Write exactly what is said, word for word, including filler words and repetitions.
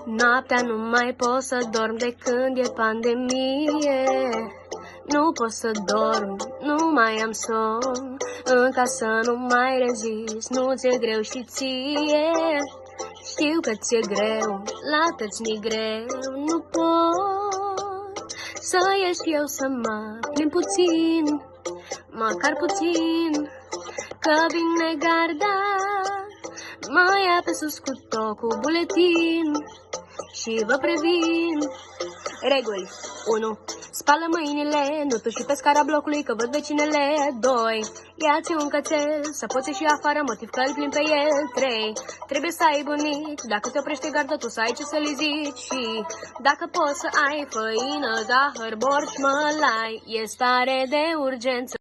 Noaptea nu mai pot să dorm de când e pandemie. Nu pot să dorm, nu mai am somn. În casă nu mai rezist, nu ți-e greu și ție. Știu că ți-e greu, la tăți mi greu. Nu pot să ieși eu să mă plimb puțin, măcar puțin, că vine garda. Mă ia pe sus cu tot cu buletin și vă previn. Reguli unu. Spală mâinile, nu tu și pe scara blocului, că văd vecinele. doi. Ia-ți un cățel, să poți ieși afară, motiv că îl plimbi pe el. trei. Trebuie să ai bunici, dacă te oprește gardă, tu să ai ce să-l zici. Și dacă poți să ai făină, zahăr, borș, mălai, e stare de urgență.